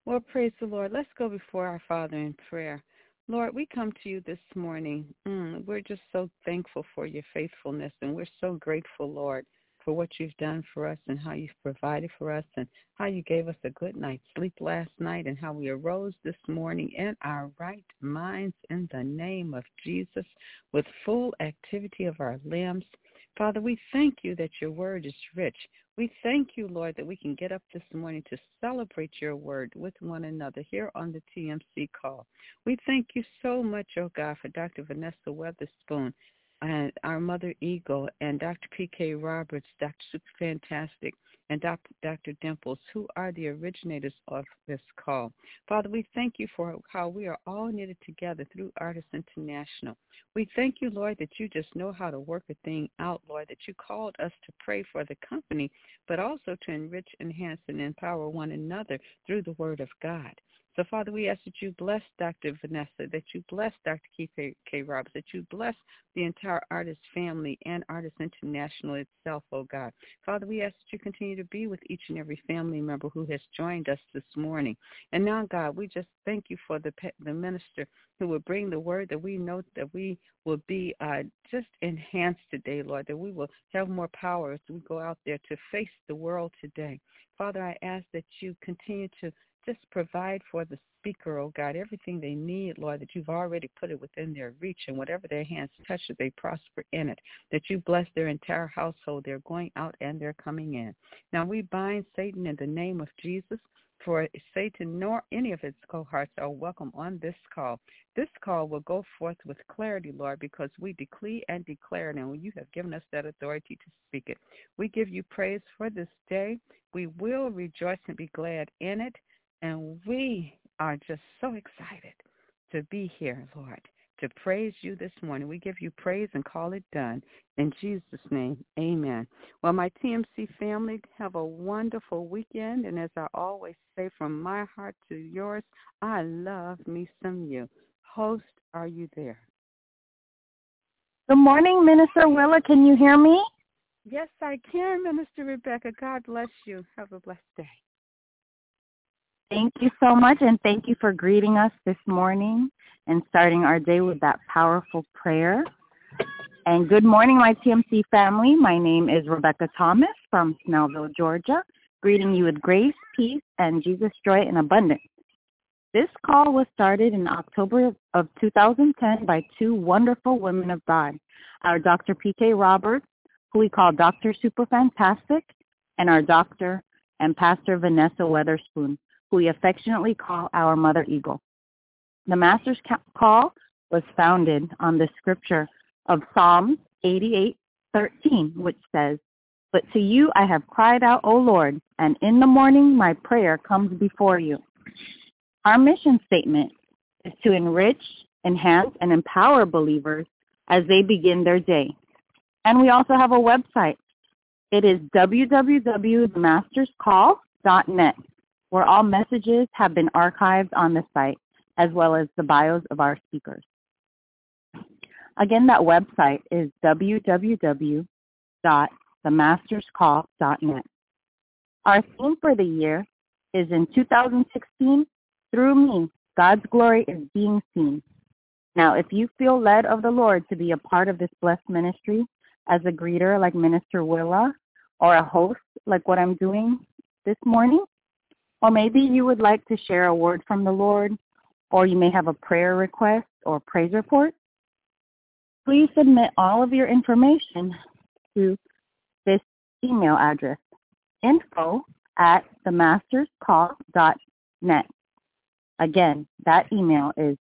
Well, praise the Lord. Let's go before our Father in prayer. Lord, we come to you this morning. We're just so thankful for your faithfulness, and we're so grateful, Lord, for what you've done for us and how you've provided for us and how you gave us a good night's sleep last night and how we arose this morning in our right minds in the name of Jesus with full activity of our limbs. Father, we thank you that your word is rich. We thank you, Lord, that we can get up this morning to celebrate your word with one another here on the TMC call. We thank you so much, oh God, for Dr. Vanessa Weatherspoon and our Mother Eagle and Dr. P.K. Roberts, Dr. Super Fantastic, and Dr. Dimples, who are the originators of this call. Father, we thank you for how we are all knitted together through Artists International. We thank you, Lord, that you just know how to work a thing out, Lord, that you called us to pray for the company, but also to enrich, enhance, and empower one another through the Word of God. So, Father, we ask that you bless Dr. Vanessa, that you bless Dr. K. Roberts, that you bless the entire Artist family and Artist International itself, oh God. Father, we ask that you continue to be with each and every family member who has joined us this morning. And now, God, we just thank you for the minister who will bring the word, that we know that we will be just enhanced today, Lord, that we will have more power as we go out there to face the world today. Father, I ask that you continue to just provide for the speaker, oh God, everything they need, Lord, that you've already put it within their reach, and whatever their hands touch, that they prosper in it, that you bless their entire household. They're going out and they're coming in. Now we bind Satan in the name of Jesus. For Satan nor any of his cohorts are welcome on this call. This call will go forth with clarity, Lord, because we decree and declare it, and you have given us that authority to speak it. We give you praise for this day. We will rejoice and be glad in it. And we are just so excited to be here, Lord, to praise you this morning. We give you praise and call it done. In Jesus' name, amen. Well, my TMC family, have a wonderful weekend. And as I always say, from my heart to yours, I love me some you. Host, are you there? Good morning, Minister Willa. Can you hear me? Yes, I can, Minister Rebecca. God bless you. Have a blessed day. Thank you so much, and thank you for greeting us this morning and starting our day with that powerful prayer. And good morning, my TMC family. My name is Rebecca Thomas from Snellville, Georgia, greeting you with grace, peace, and Jesus' joy in abundance. This call was started in October of 2010 by two wonderful women of God, our Dr. P.K. Roberts, who we call Dr. Super Fantastic, and our Dr. and Pastor Vanessa Weatherspoon, who we affectionately call our Mother Eagle. The Master's Call was founded on the scripture of Psalms 88:13, which says, "But to you I have cried out, O Lord, and in the morning my prayer comes before you." Our mission statement is to enrich, enhance, and empower believers as they begin their day. And we also have a website. It is www.themasterscall.net, where all messages have been archived on the site, as well as the bios of our speakers. Again, that website is www.themasterscall.net. Our theme for the year is in 2016, through me, God's glory is being seen. Now, if you feel led of the Lord to be a part of this blessed ministry as a greeter like Minister Willa, or a host like what I'm doing this morning, or maybe you would like to share a word from the Lord, or you may have a prayer request or praise report, please submit all of your information to this email address, info@themasterscall.net. Again, that email is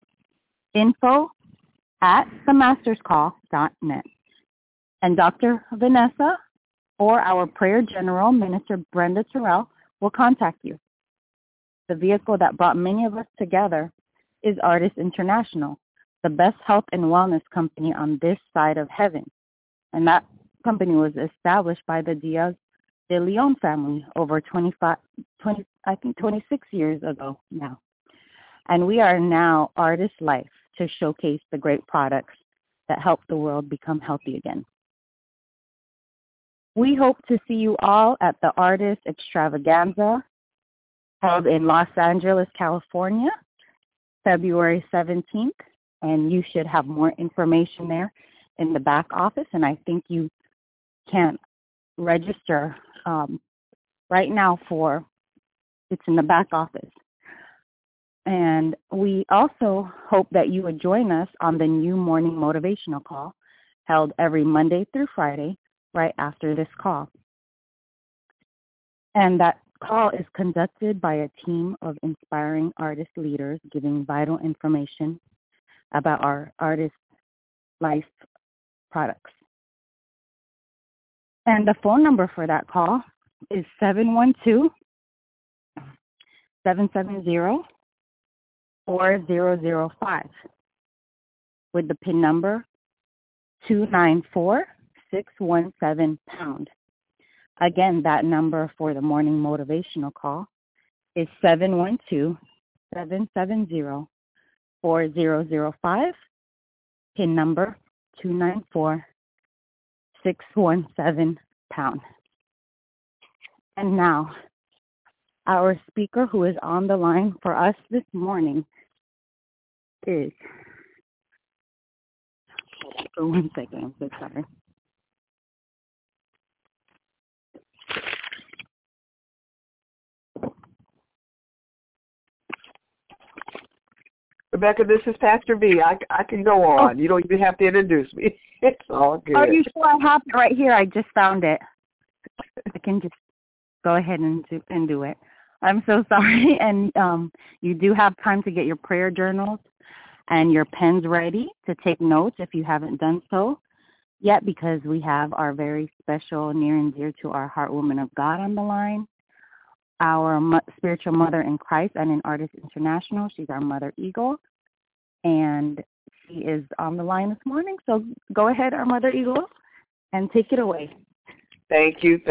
info@themasterscall.net. And Dr. Vanessa or our prayer general, Minister Brenda Terrell, will contact you. The vehicle that brought many of us together is Artists International, the best health and wellness company on this side of heaven. And that company was established by the Diaz de Leon family over 26 years ago now. And we are now Artist Life to showcase the great products that help the world become healthy again. We hope to see you all at the Artist Extravaganza held in Los Angeles, California, February 17th. And you should have more information there in the back office. And I think you can register right now it's in the back office. And we also hope that you would join us on the new morning motivational call held every Monday through Friday right after this call. And that call is conducted by a team of inspiring artist leaders giving vital information about our artist life products. And the phone number for that call is 712-770-4005 with the PIN number 294617#. Again, that number for the morning motivational call is 712-770-4005, PIN number 294617#. And now, our speaker who is on the line for us this morning is, for 1 second, I'm so sorry. Rebecca, this is Pastor V. I can go on. You don't even have to introduce me. It's all good. Are you sure? I have it right here. I just found it. I can just go ahead and do it. I'm so sorry. And you do have time to get your prayer journals and your pens ready to take notes if you haven't done so yet, because we have our very special, near and dear to our heart woman of God on the line, our spiritual mother in Christ and in Artists International. She's our Mother Eagle, and she is on the line this morning. So go ahead, our Mother Eagle, and take it away. Thank you.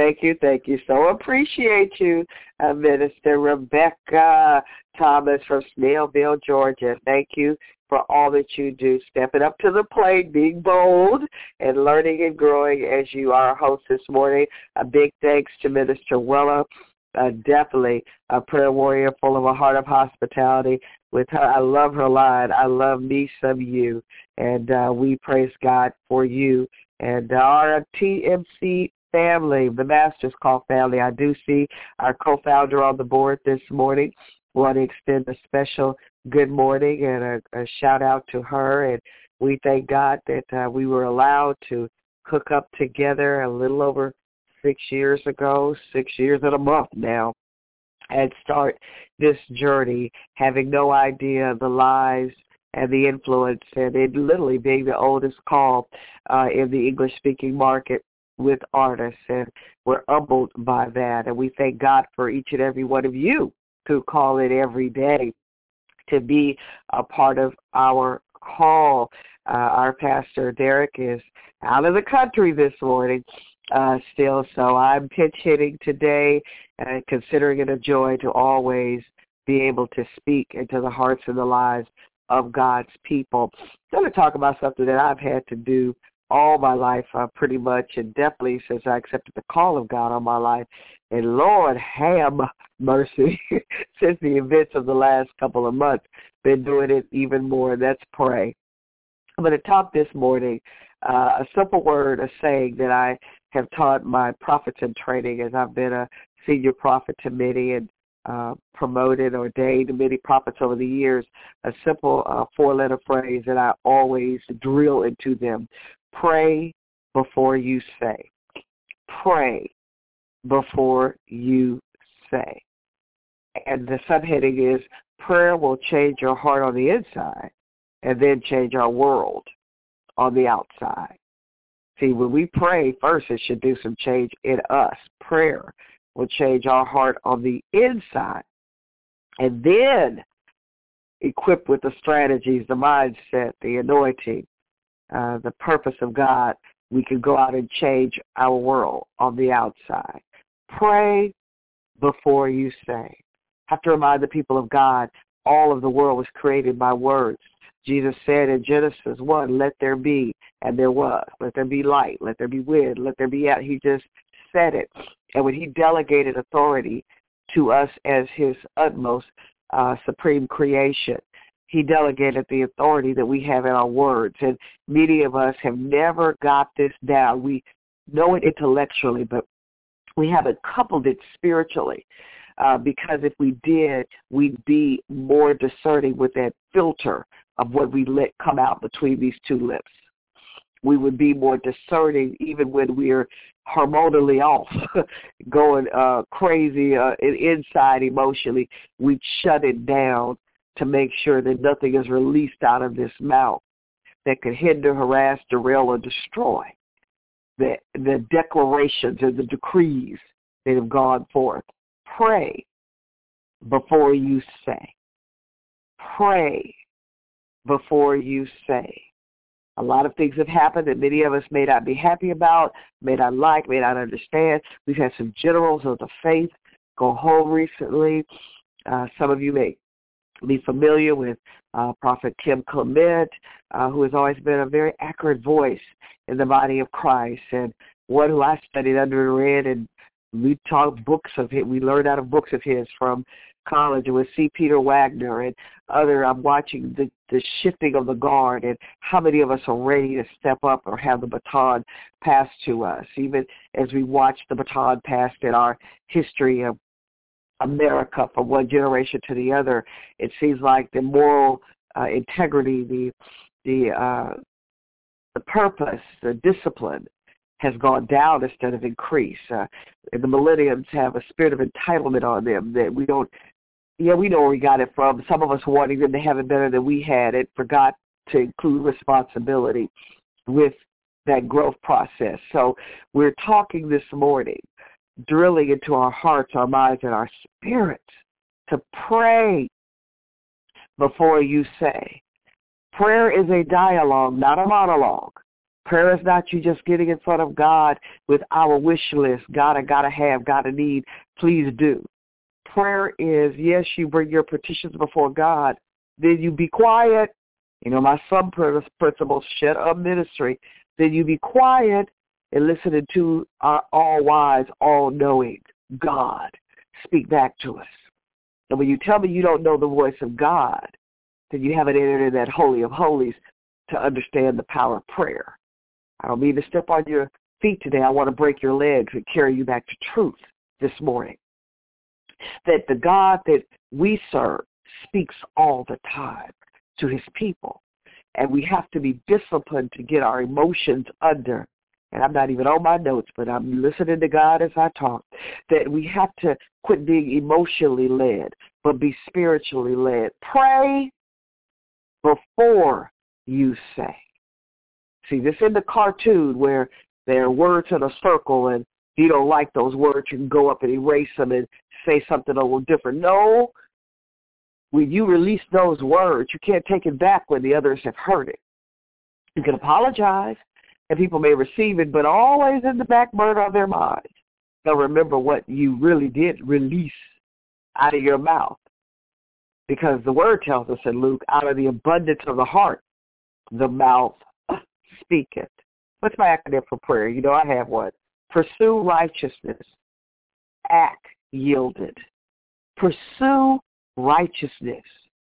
So appreciate you, Minister Rebecca Thomas from Snellville, Georgia. Thank you for all that you do, stepping up to the plate, being bold, and learning and growing as you are our host this morning. A big thanks to Minister Wella. Definitely a prayer warrior full of a heart of hospitality. With her, I love her line, I love me some you. And we praise God for you. And our TMC family, the Master's Call family, I do see our co-founder on the board this morning. Want to extend a special good morning and a shout out to her. And we thank God that we were allowed to hook up together a little over 6 years ago, 6 years and a month now, and start this journey, having no idea the lives and the influence, and it literally being the oldest call in the English-speaking market with artists, and we're humbled by that, and we thank God for each and every one of you who call in every day to be a part of our call. Our pastor, Derek, is out of the country this morning still, so I'm pinch hitting today and considering it a joy to always be able to speak into the hearts and the lives of God's people. I'm going to talk about something that I've had to do all my life pretty much, and definitely since I accepted the call of God on my life. And Lord have mercy, since the events of the last couple of months, been doing it even more, and that's pray. I'm going to talk this morning a simple word, a saying that I have taught my prophets in training as I've been a senior prophet to many and promoted, ordained many prophets over the years, a simple four-letter phrase that I always drill into them. Pray before you say. Pray before you say. And the subheading is, prayer will change your heart on the inside and then change our world on the outside. See, when we pray, first it should do some change in us. Prayer will change our heart on the inside. And then, equipped with the strategies, the mindset, the anointing, the purpose of God, we can go out and change our world on the outside. Pray before you say. I have to remind the people of God, all of the world was created by words. Jesus said in Genesis 1, let there be, and there was. Let there be light, let there be wind, let there be out. He just said it. And when he delegated authority to us as his utmost supreme creation. He delegated the authority that we have in our words, and many of us have never got this down. We know it intellectually, but we haven't coupled it spiritually, because if we did, we'd be more discerning with that filter of what we let come out between these two lips. We would be more discerning even when we're hormonally off, going crazy inside emotionally. We'd shut it down to make sure that nothing is released out of this mouth that could hinder, harass, derail, or destroy the declarations and the decrees that have gone forth. Pray before you say. Pray before you say. A lot of things have happened that many of us may not be happy about, may not like, may not understand. We've had some generals of the faith go home recently. Some of you may be familiar with Prophet Tim Clement, who has always been a very accurate voice in the body of Christ, and one who I studied under and read, and we taught books of him. We learned out of books of his from college with C. Peter Wagner and other. I'm watching the shifting of the guard and how many of us are ready to step up or have the baton passed to us, even as we watch the baton passed in our history of America from one generation to the other. It seems like the moral integrity, the purpose, the discipline has gone down instead of increased. And the millenniums have a spirit of entitlement on them that we don't. Yeah, we know where we got it from. Some of us wanting them to have it better than we had it, forgot to include responsibility with that growth process. So we're talking this morning, drilling into our hearts, our minds, and our spirits to pray before you say. Prayer is a dialogue, not a monologue. Prayer is not you just getting in front of God with our wish list. God, I gotta have, gotta need, please do. Prayer is, yes, you bring your petitions before God. Then you be quiet. You know, my son principle, shut up ministry. Then you be quiet and listen to our all-wise, all-knowing God speak back to us. And when you tell me you don't know the voice of God, then you haven't entered in that holy of holies to understand the power of prayer. I don't mean to step on your feet today. I want to break your legs and carry you back to truth this morning. That the God that we serve speaks all the time to his people. And we have to be disciplined to get our emotions under. And I'm not even on my notes, but I'm listening to God as I talk. That we have to quit being emotionally led, but be spiritually led. Pray before you say. See, this in the cartoon where there are words in a circle, and if you don't like those words, you can go up and erase them and say something a little different. No, when you release those words, you can't take it back when the others have heard it. You can apologize, and people may receive it, but always in the back burner of their minds, they'll remember what you really did release out of your mouth. Because the word tells us in Luke, out of the abundance of the heart, the mouth speaketh. What's my acronym for prayer? You know, I have one. Pursue righteousness. Act yielded. Pursue righteousness.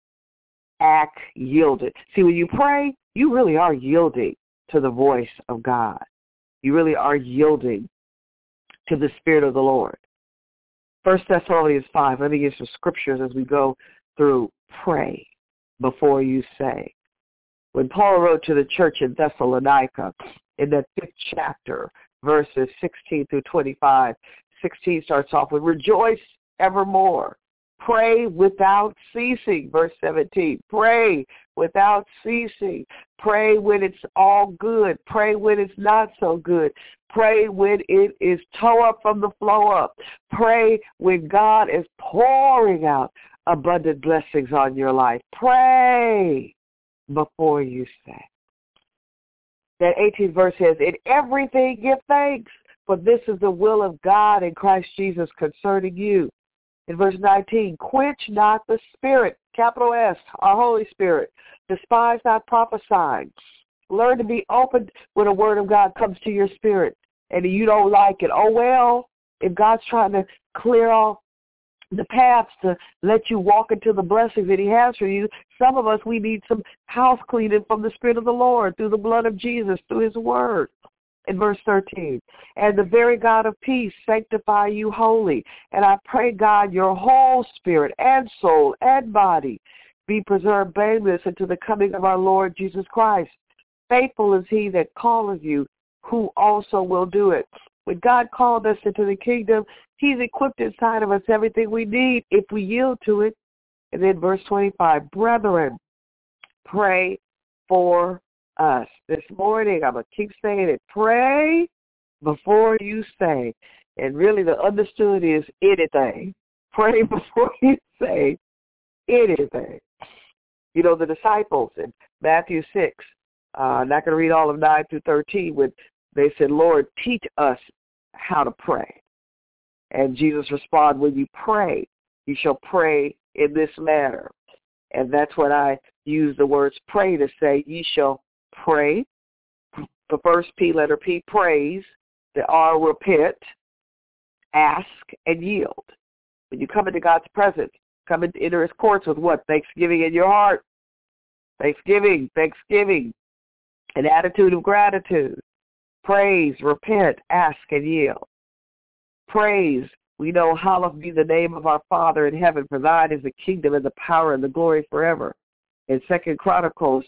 Act yielded. See, when you pray, you really are yielding to the voice of God. You really are yielding to the Spirit of the Lord. 1 Thessalonians 5, let me give some scriptures as we go through. Pray before you say. When Paul wrote to the church in Thessalonica, in that 5th chapter, verses 16 through 25, 16 starts off with, rejoice evermore. Pray without ceasing. Verse 17, pray without ceasing. Pray when it's all good. Pray when it's not so good. Pray when it is toe up from the flow up. Pray when God is pouring out abundant blessings on your life. Pray before you say. That 18th verse says, in everything give thanks, for this is the will of God in Christ Jesus concerning you. In verse 19, quench not the Spirit, capital S, our Holy Spirit. Despise not prophesying. Learn to be open when a word of God comes to your spirit and you don't like it. Oh, well, if God's trying to clear off the paths to let you walk into the blessings that he has for you. Some of us, we need some house cleaning from the Spirit of the Lord through the blood of Jesus, through his word. In verse 13, and the very God of peace sanctify you wholly. And I pray, God, your whole spirit and soul and body be preserved blameless unto the coming of our Lord Jesus Christ. Faithful is he that calleth you, who also will do it. When God called us into the kingdom, he's equipped inside of us everything we need if we yield to it. And then verse 25, brethren, pray for us. This morning, I'm going to keep saying it. Pray before you say. And really the understood is anything. Pray before you say anything. You know, the disciples in Matthew 6, I'm not going to read all of 9 through 13, when they said, Lord, teach us how to pray. And Jesus responded, when you pray, you shall pray in this manner. And that's what I use the words pray to say. Ye shall pray. The first P, letter P, praise. The R, repent, ask, and yield. When you come into God's presence, come into enter his courts with what? Thanksgiving in your heart. Thanksgiving. An attitude of gratitude. Praise, repent, ask, and yield. Praise, we know, hallowed be the name of our Father in heaven, for thine is the kingdom and the power and the glory forever. In 2 Chronicles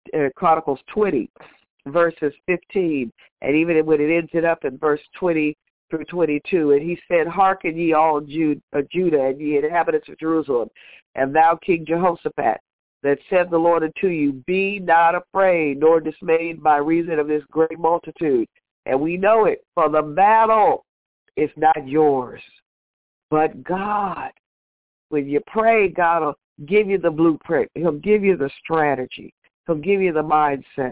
20, verses 15, and even when it ends it up in verse 20 through 22, and he said, hearken ye all Judah, and ye inhabitants of Jerusalem, and thou King Jehoshaphat, that said the Lord unto you, be not afraid nor dismayed by reason of this great multitude. And we know it, for the battle is not yours, but God. When you pray, God will give you the blueprint. He'll give you the strategy. He'll give you the mindset.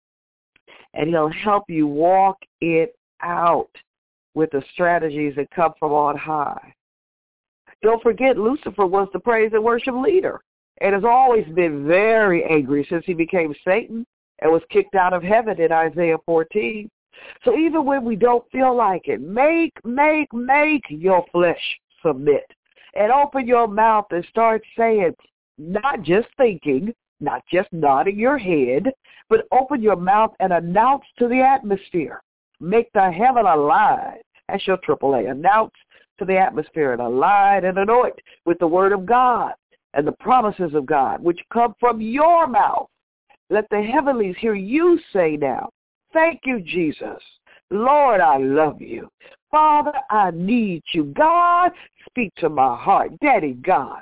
And he'll help you walk it out with the strategies that come from on high. Don't forget, Lucifer was the praise and worship leader and has always been very angry since he became Satan and was kicked out of heaven in Isaiah 14. So even when we don't feel like it, make your flesh submit. And open your mouth and start saying, not just thinking, not just nodding your head, but open your mouth and announce to the atmosphere. Make the heaven alive. That's your AAA. Announce to the atmosphere and align and anoint with the word of God and the promises of God, which come from your mouth. Let the heavenlies hear you say now, thank you, Jesus. Lord, I love you. Father, I need you. God, speak to my heart. Daddy God,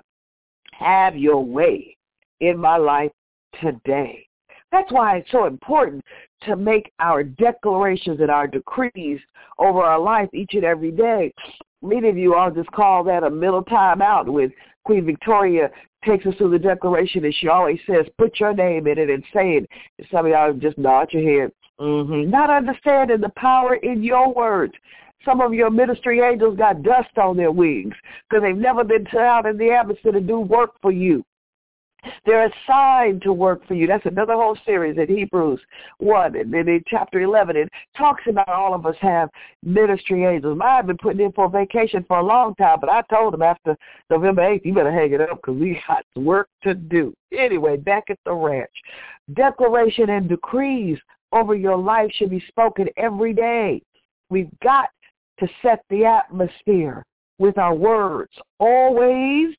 have your way in my life today. That's why it's so important to make our declarations and our decrees over our life each and every day. Many of you, I'll just call that a middle time out when Queen Victoria takes us through the declaration, and she always says, put your name in it and say it. And some of y'all just nod your head. Not understanding the power in your words. Some of your ministry angels got dust on their wings because they've never been out in the atmosphere to do work for you. They're assigned to work for you. That's another whole series in Hebrews 1 and then in chapter 11. It talks about all of us have ministry angels. I've been putting in for vacation for a long time, but I told them after November 8th, you better hang it up because we got work to do. Anyway, back at the ranch. Declaration and decrees over your life should be spoken every day. We've got to set the atmosphere with our words, always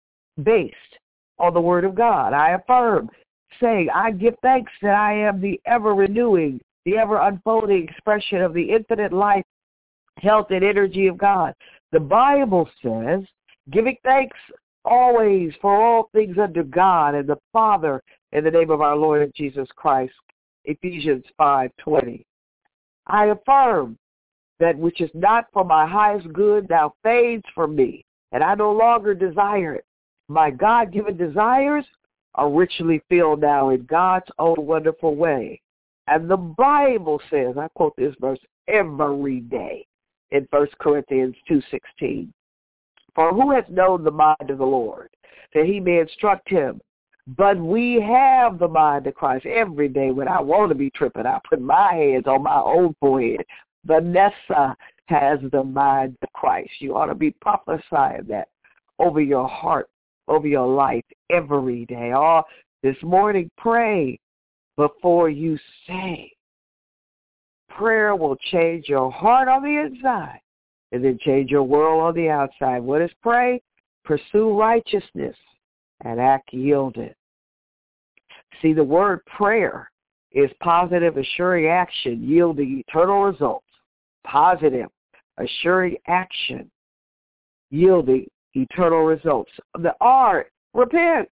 based on the word of God. I affirm, saying, I give thanks that I am the ever-renewing, the ever-unfolding expression of the infinite life, health, and energy of God. The Bible says, giving thanks always for all things unto God and the Father in the name of our Lord Jesus Christ. Ephesians 5:20. I affirm that which is not for my highest good now fades from me, and I no longer desire it. My God-given desires are richly filled now in God's own wonderful way. And the Bible says, I quote this verse every day in 1 Corinthians 2:16. For who has known the mind of the Lord, that he may instruct him? But we have the mind of Christ. Every day when I want to be tripping, I put my hands on my own forehead. Vanessa has the mind of Christ. You ought to be prophesying that over your heart, over your life every day. Oh, this morning, pray before you say. Prayer will change your heart on the inside and then change your world on the outside. What is pray? Pursue righteousness and act yielded. See, the word prayer is positive, assuring action, yielding eternal results. Positive, assuring action, yielding eternal results. The R, repent.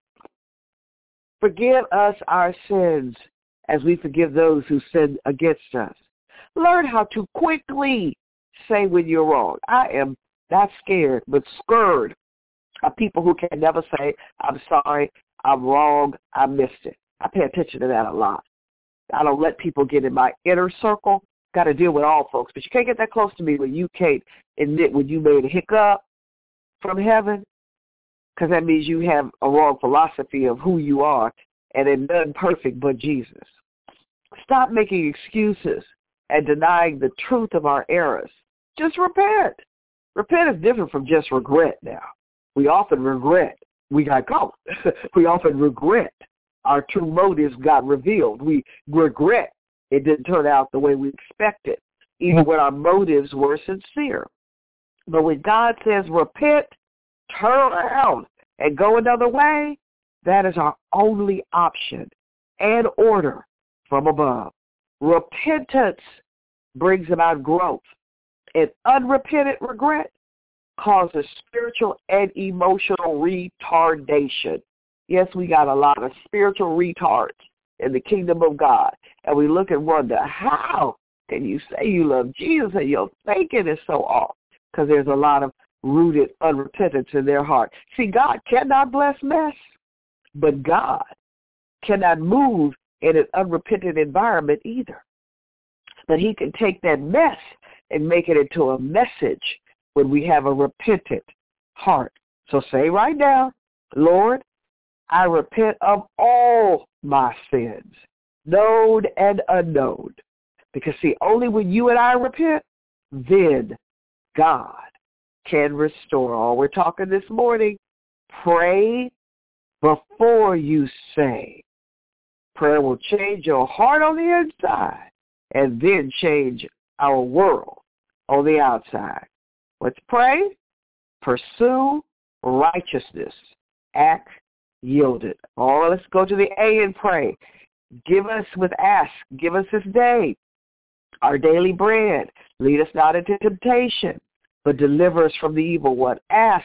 Forgive us our sins as we forgive those who sin against us. Learn how to quickly say when you're wrong. I am not scared, but scared of people who can never say, I'm sorry, I'm wrong, I missed it. I pay attention to that a lot. I don't let people get in my inner circle. Got to deal with all folks. But you can't get that close to me when you can't admit when you made a hiccup from heaven, because that means you have a wrong philosophy of who you are, and there's none perfect but Jesus. Stop making excuses and denying the truth of our errors. Just repent. Repent is different from just regret now. We often regret. We got caught. We often regret our true motives got revealed. We regret it didn't turn out the way we expected, even when our motives were sincere. But when God says repent, turn around, and go another way, that is our only option and order from above. Repentance brings about growth, and unrepentant regret causes spiritual and emotional retardation. Yes, we got a lot of spiritual retards in the kingdom of God, and we look and wonder, how can you say you love Jesus and your thinking is so off? Because there's a lot of rooted unrepentance in their heart. See, God cannot bless mess, but God cannot move in an unrepentant environment either. But he can take that mess and make it into a message when we have a repentant heart. So say right now, Lord, I repent of all my sins, known and unknown. Because see, only when you and I repent, then God can restore. All we're talking this morning, pray before you say. Prayer will change your heart on the inside and then change our world on the outside. Let's pray. Pursue righteousness. Act yielded. Oh, let's go to the A and pray. Give us this day our daily bread. Lead us not into temptation, but deliver us from the evil one. Ask,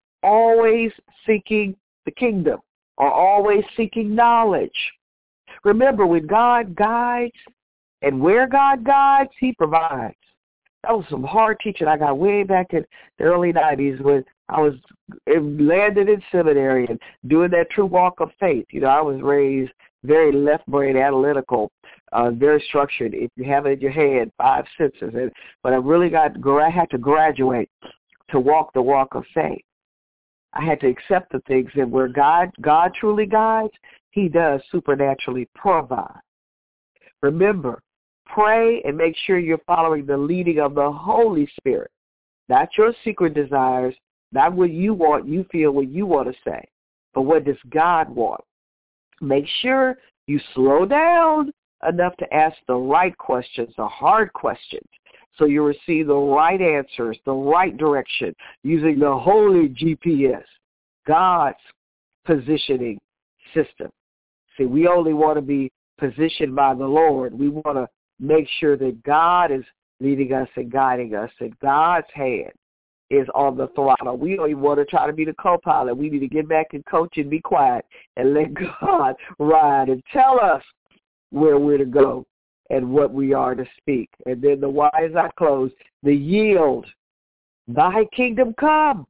always seeking the kingdom, or always seeking knowledge. Remember, when God guides and where God guides, he provides. That was some hard teaching I got way back in the early 90s when I was landed in seminary and doing that true walk of faith. You know, I was raised very left-brain analytical, very structured. If you have it in your head, 5 senses. But I had to graduate to walk the walk of faith. I had to accept the things that where God truly guides, he does supernaturally provide. Remember, pray and make sure you're following the leading of the Holy Spirit, not your secret desires, not what you want, you feel what you want to say, but what does God want. Make sure you slow down enough to ask the right questions, the hard questions, so you receive the right answers, the right direction, using the holy GPS, God's positioning system. See, we only want to be positioned by the Lord. We want to make sure that God is leading us and guiding us, and God's hand is on the throttle. We don't even want to try to be the co-pilot. We need to get back and coach and be quiet and let God ride and tell us where we're to go and what we are to speak. And then the why as I close, the yield. Thy kingdom come,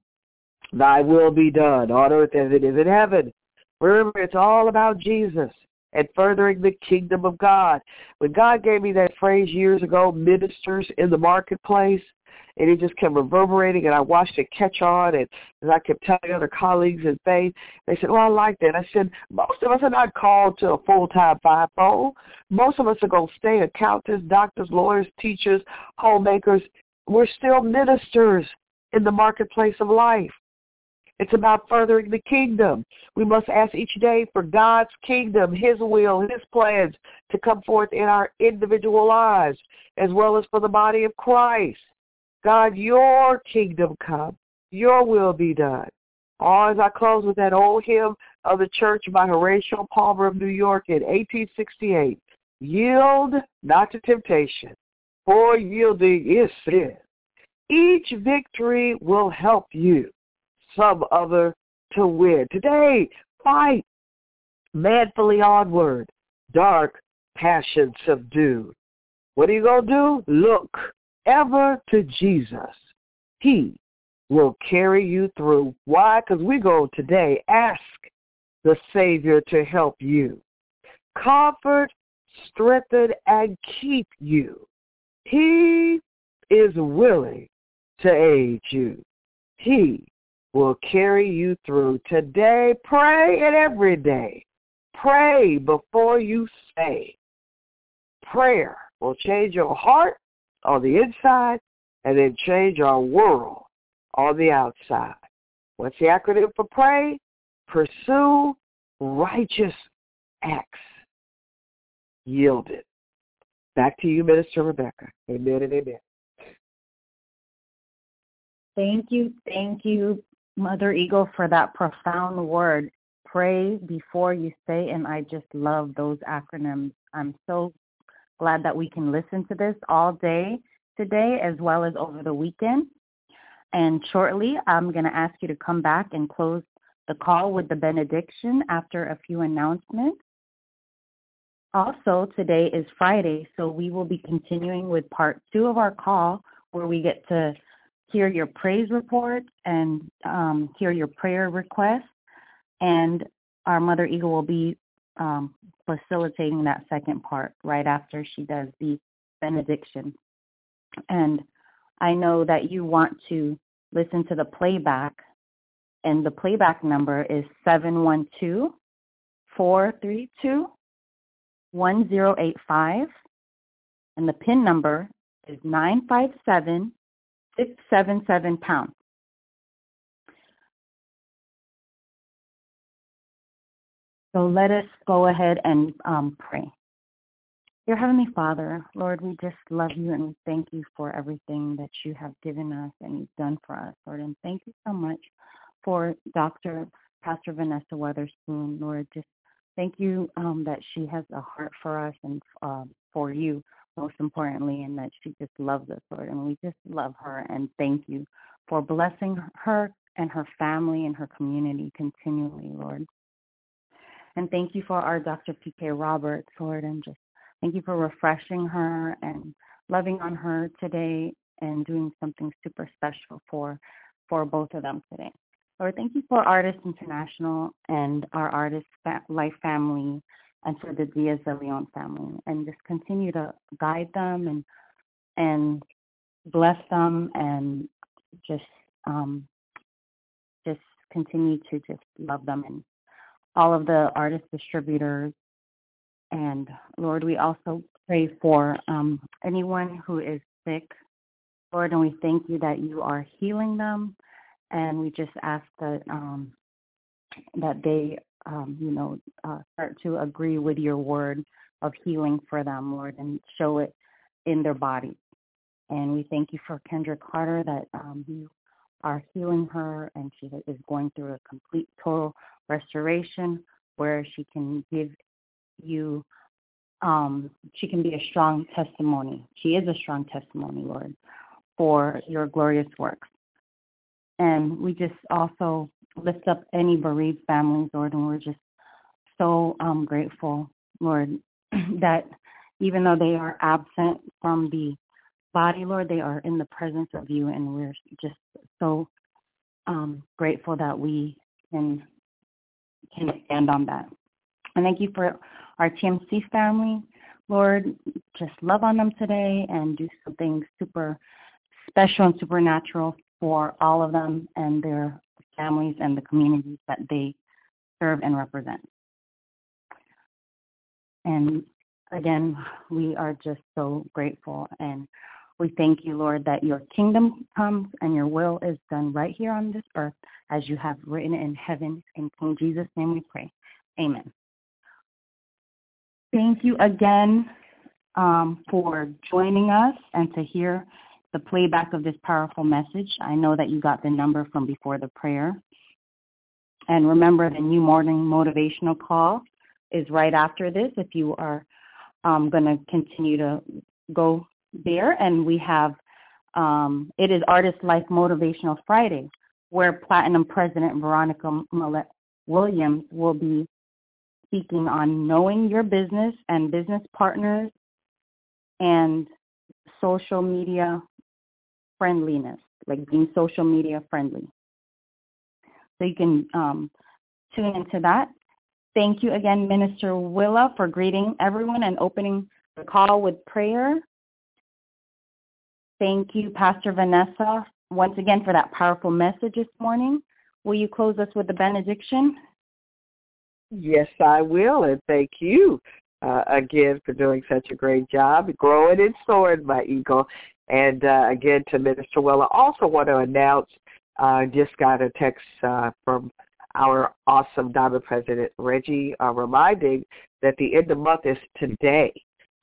thy will be done on earth as it is in heaven. Remember, it's all about Jesus and furthering the kingdom of God. When God gave me that phrase years ago, ministers in the marketplace, and it just kept reverberating, and I watched it catch on, and as I kept telling other colleagues in faith, they said, well, I like that. I said, most of us are not called to a full-time fivefold. Most of us are going to stay accountants, doctors, lawyers, teachers, homemakers. We're still ministers in the marketplace of life. It's about furthering the kingdom. We must ask each day for God's kingdom, His will, His plans to come forth in our individual lives, as well as for the body of Christ. God, your kingdom come, your will be done. As I close with that old hymn of the church by Horatio Palmer of New York in 1868, yield not to temptation, for yielding is sin. Each victory will help you some other to win. Today, fight manfully onward, dark passion subdued. What are you going to do? Look ever to Jesus. He will carry you through. Why? Because we go today ask the Savior to help you. Comfort, strengthen, and keep you. He is willing to aid you. He will carry you through. Today, pray, and every day, pray before you say. Prayer will change your heart on the inside and then change our world on the outside. What's the acronym for pray? Pursue righteous acts. Yielded. Back to you, Minister Rebecca. Amen and amen. Thank you, Mother Eagle, for that profound word. Pray before you say, and I just love those acronyms. I'm so glad that we can listen to this all day today as well as over the weekend. And shortly, I'm going to ask you to come back and close the call with the benediction after a few announcements. Also, today is Friday, so we will be continuing with part 2 of our call where we get to hear your praise reports and hear your prayer requests. And our Mother Eagle will be facilitating that second part right after she does the benediction. And I know that you want to listen to the playback, and the playback number is 712-432-1085, and the PIN number is 957-677#. So let us go ahead and pray. Dear Heavenly Father, Lord, we just love you and we thank you for everything that you have given us and you've done for us, Lord. And thank you so much for Pastor Vanessa Weatherspoon, Lord. Just thank you that she has a heart for us and for you, most importantly, and that she just loves us, Lord. And we just love her and thank you for blessing her and her family and her community continually, Lord. And thank you for our Dr. P.K. Roberts, Lord, and just thank you for refreshing her and loving on her today and doing something super special for both of them today. Lord, thank you for Artists International and our Artist Life family and for the Diaz de Leon family. And just continue to guide them and bless them and just continue to just love them and all of the artist distributors. And Lord, we also pray for anyone who is sick, Lord, and we thank you that you are healing them. And we just ask that that they, start to agree with your word of healing for them, Lord, and show it in their bodies. And we thank you for Kendra Carter that you are healing her, and she is going through a complete, total restoration where she can give you, she can be a strong testimony. She is a strong testimony, Lord, for your glorious works. And we just also lift up any bereaved families, Lord, and we're just so grateful, Lord, that even though they are absent from the body, Lord, they are in the presence of you, and we're just so grateful that we can stand on that. And thank you for our TMC family, Lord. Just love on them today and do something super special and supernatural for all of them and their families and the communities that they serve and represent. And again, we are just so grateful. And We thank you, Lord, that your kingdom comes and your will is done right here on this earth as you have written it in heaven. In King Jesus' name we pray. Amen. Thank you again for joining us and to hear the playback of this powerful message. I know that you got the number from before the prayer. And remember, the new morning motivational call is right after this if you are going to continue to go there. And we have, it is Artist Life Motivational Friday, where Platinum President Veronica Williams will be speaking on knowing your business and business partners and social media friendliness, like being social media friendly. So you can tune into that. Thank you again, Minister Willa, for greeting everyone and opening the call with prayer. Thank you, Pastor Vanessa, once again for that powerful message this morning. Will you close us with the benediction? Yes, I will, and thank you again for doing such a great job, growing and soaring, my eagle. And again, to Minister Willa, I also want to announce, just got a text from our awesome Diamond President, Reggie, reminding that the end of the month is tonight.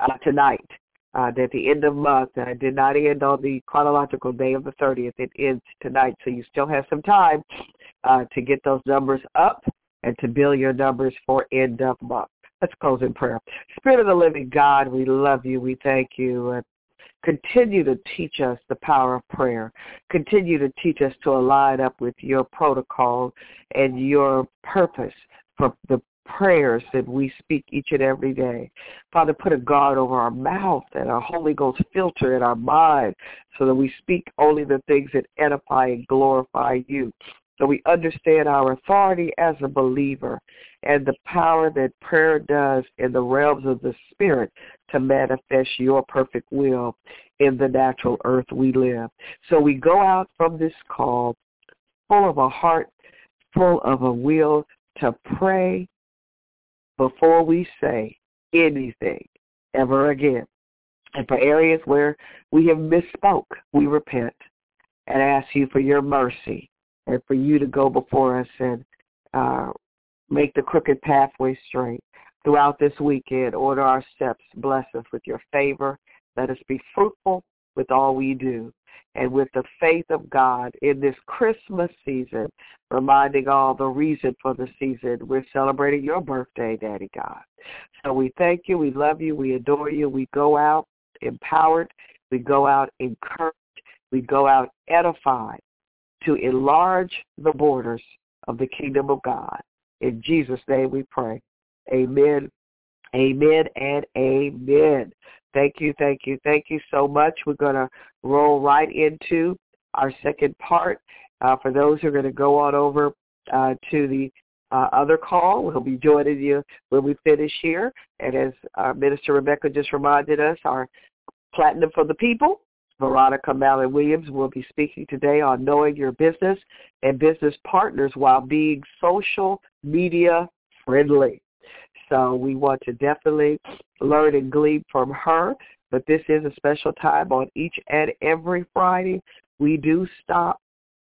That the end of the month did not end on the chronological day of the 30th. It ends tonight, so you still have some time to get those numbers up and to build your numbers for end of month. Let's close in prayer. Spirit of the living God, we love you. We thank you. Continue to teach us the power of prayer. Continue to teach us to align up with your protocol and your purpose for the prayers that we speak each and every day. Father, put a guard over our mouth and a Holy Ghost filter in our mind so that we speak only the things that edify and glorify you. So we understand our authority as a believer and the power that prayer does in the realms of the Spirit to manifest your perfect will in the natural earth we live. So we go out from this call full of a heart, full of a will to pray before we say anything ever again. And for areas where we have misspoke, we repent and ask you for your mercy and for you to go before us and make the crooked pathway straight. Throughout this weekend, order our steps, bless us with your favor. Let us be fruitful with all we do. And with the faith of God in this Christmas season, reminding all the reason for the season, we're celebrating your birthday, Daddy God. So we thank you, we love you, we adore you. We go out empowered, we go out encouraged, we go out edified to enlarge the borders of the kingdom of God. In Jesus' name we pray. Amen, amen, and amen. Thank you, thank you, thank you so much. We're going to roll right into our second part. For those who are going to go on over to the other call, we'll be joining you when we finish here. And as Minister Rebecca just reminded us, our Platinum for the People, Veronica Mallon-Williams, will be speaking today on knowing your business and business partners while being social media friendly. So we want to definitely learn and glean from her. But this is a special time on each and every Friday. We do stop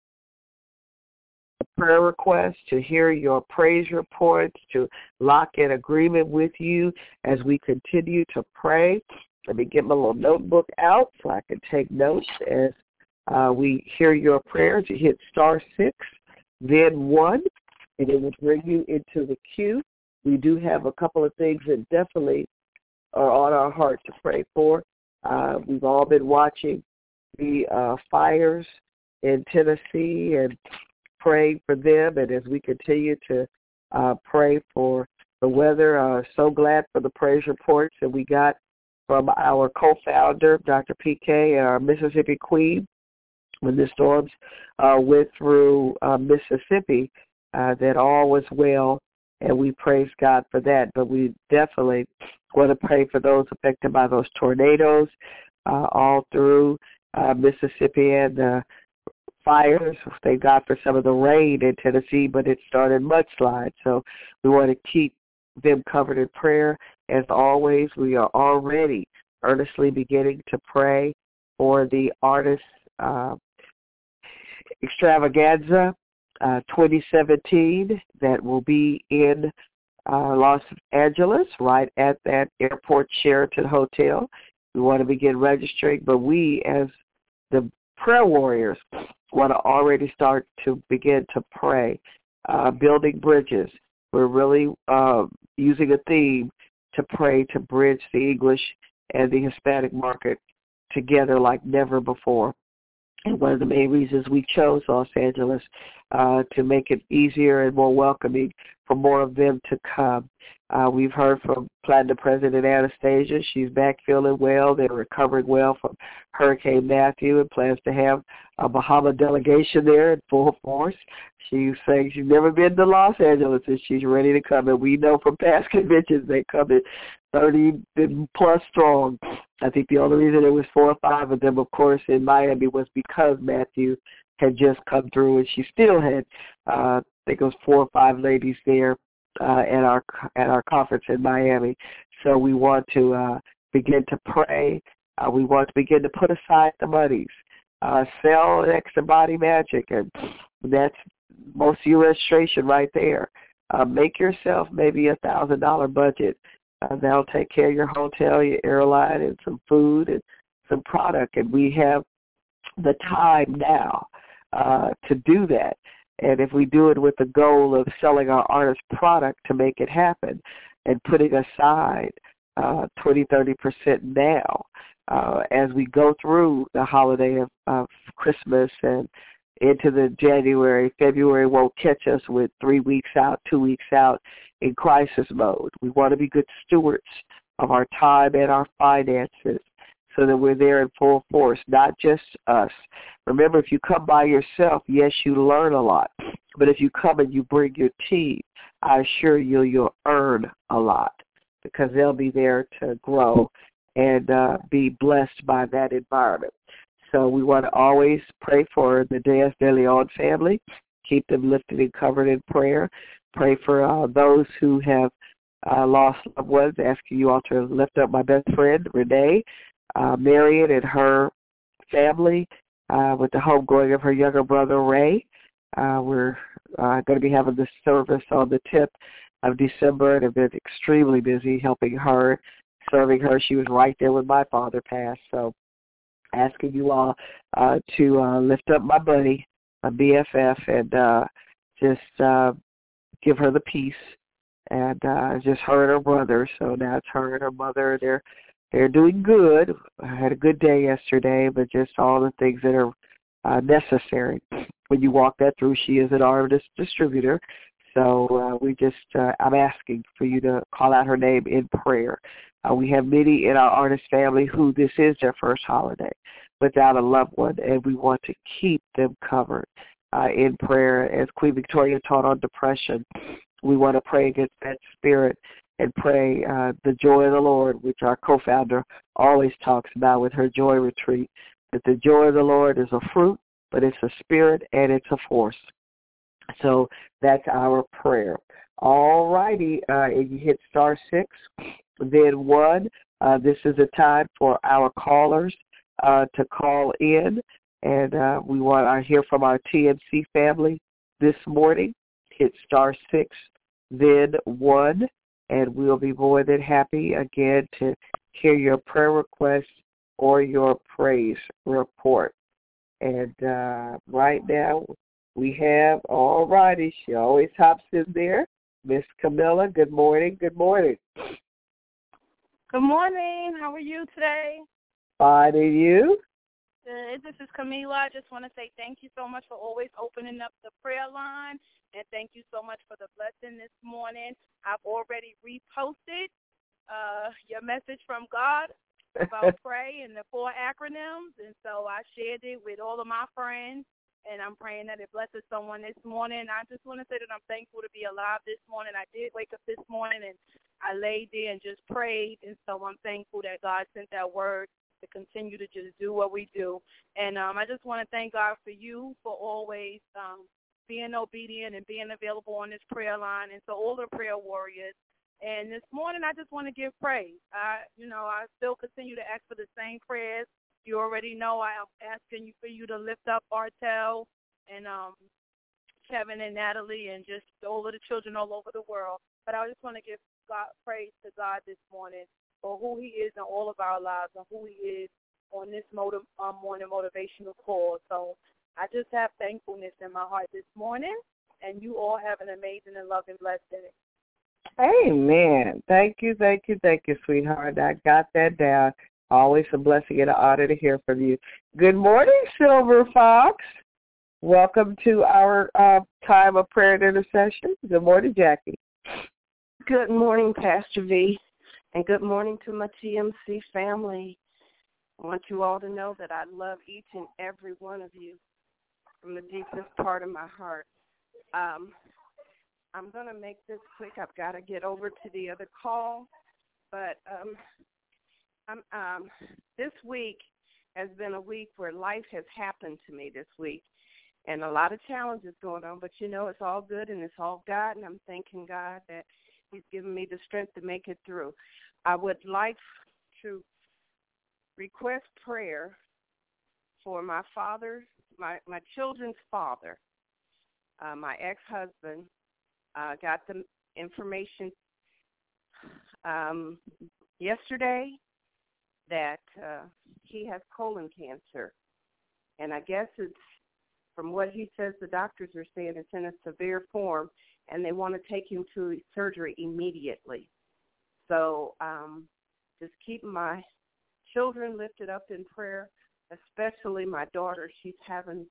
the prayer requests to hear your praise reports, to lock in agreement with you as we continue to pray. Let me get my little notebook out so I can take notes as we hear your prayers. You hit *6, then 1, and it will bring you into the queue. We do have a couple of things that definitely are on our heart to pray for. We've all been watching the fires in Tennessee and praying for them. And as we continue to pray for the weather, so glad for the praise reports that we got from our co-founder, Dr. PK, and our Mississippi Queen, when the storms went through Mississippi, that all was well. And we praise God for that. But we definitely want to pray for those affected by those tornadoes all through Mississippi and the fires. Thank God for some of the rain in Tennessee, but it started mudslides. So we want to keep them covered in prayer. As always, we are already earnestly beginning to pray for the Artist Extravaganza 2017 that will be in Los Angeles, right at that Airport Sheraton Hotel. We want to begin registering, but we as the prayer warriors want to already start to begin to pray, building bridges. We're really using a theme to pray to bridge the English and the Hispanic market together like never before. And one of the main reasons we chose Los Angeles to make it easier and more welcoming for more of them to come. We've heard from Platinum President Anastasia. She's back feeling well. They're recovering well from Hurricane Matthew and plans to have a Bahama delegation there in full force. She's saying she's never been to Los Angeles and she's ready to come. And we know from past conventions they come in 30 plus strong. I think the only reason there was 4 or 5 of them, of course, in Miami was because Matthew had just come through, and she still had, I think it was 4 or 5 ladies there at our conference in Miami. So we want to begin to pray. We want to begin to put aside the monies, sell an extra body magic, and that's most of your registration right there. Make yourself maybe $1,000 budget. That'll take care of your hotel, your airline, and some food and some product. And we have the time now to do that. And if we do it with the goal of selling our artist product to make it happen and putting aside 20-30% now as we go through the holiday of Christmas and into the January, February won't catch us with 3 weeks out, 2 weeks out in crisis mode. We want to be good stewards of our time and our finances so that we're there in full force, not just us. Remember, if you come by yourself, yes, you learn a lot. But if you come and you bring your team, I assure you you'll earn a lot because they'll be there to grow and be blessed by that environment. So we want to always pray for the Diaz de Leon family, keep them lifted and covered in prayer. Pray for those who have lost loved ones, asking you all to lift up my best friend, Renee, Marion and her family with the homegoing of her younger brother, Ray. We're going to be having this service on the 10th of December and have been extremely busy helping her, serving her. She was right there when my father passed. So asking you all to lift up my buddy, my BFF, and just give her the peace. And just her and her brother. So now it's her and her mother. They're doing good. I had a good day yesterday, but just all the things that are necessary. When you walk that through, she is an artist distributor. So we just, I'm asking for you to call out her name in prayer. We have many in our artist family who this is their first holiday without a loved one, and we want to keep them covered in prayer. As Queen Victoria taught on depression, we want to pray against that spirit and pray the joy of the Lord, which our co-founder always talks about with her joy retreat, that the joy of the Lord is a fruit, but it's a spirit and it's a force. So that's our prayer. All righty, you hit *6, then 1. This is a time for our callers to call in, and we want to hear from our TMC family this morning. Hit *6, then 1, and we'll be more than happy again to hear your prayer request or your praise report. And right now we have, all righty, she always hops in there, Miss Camilla. Good morning. Good morning. Good morning. How are you today? Fine, and you? Good. This is Camila. I just want to say thank you so much for always opening up the prayer line, and thank you so much for the blessing this morning. I've already reposted your message from God about pray and the 4 acronyms, and so I shared it with all of my friends, and I'm praying that it blesses someone this morning. I just want to say that I'm thankful to be alive this morning. I did wake up this morning, and I laid there and just prayed, and so I'm thankful that God sent that word to continue to just do what we do. And I just want to thank God for you for always being obedient and being available on this prayer line, and so all the prayer warriors. And this morning I just want to give praise. I still continue to ask for the same prayers You already know I am asking for you to lift up Bartel and Kevin and Natalie and just all of the children all over the world. But I just want to give praise to God this morning for who he is in all of our lives and who he is on this morning motivational call. So I just have thankfulness in my heart this morning, and you all have an amazing and loving, blessed day. Amen. Thank you, sweetheart. I got that down. Always a blessing and an honor to hear from you. Good morning, Silver Fox. Welcome to our time of prayer and intercession. Good morning, Jackie. Good morning, Pastor V, and good morning to my TMC family. I want you all to know that I love each and every one of you from the deepest part of my heart. I'm going to make this quick. I've got to get over to the other call, but this week has been a week where life has happened to me this week, and a lot of challenges going on, but it's all good and it's all God, and I'm thanking God that he's given me the strength to make it through. I would like to request prayer for my father, my children's father, my ex-husband. Got the information yesterday that he has colon cancer, and I guess it's, from what he says, the doctors are saying it's in a severe form, and they want to take him to surgery immediately. So just keep my children lifted up in prayer, especially my daughter. She's having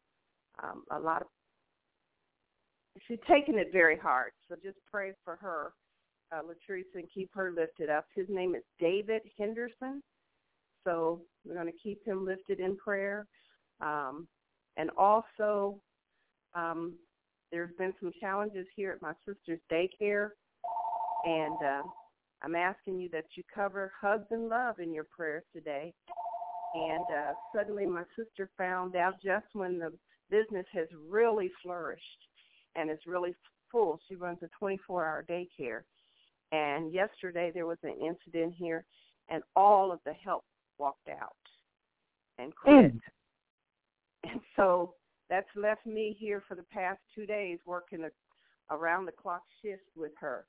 she's taking it very hard. So just pray for her, Latrice, and keep her lifted up. His name is David Henderson. So we're going to keep him lifted in prayer. And also, there's been some challenges here at my sister's daycare, and I'm asking you that you cover hugs and love in your prayers today. And suddenly my sister found out just when the business has really flourished and is really full. She runs a 24-hour daycare. And yesterday there was an incident here, and all of the help walked out and quit. And so that's left me here for the past 2 days working around-the-clock shift with her.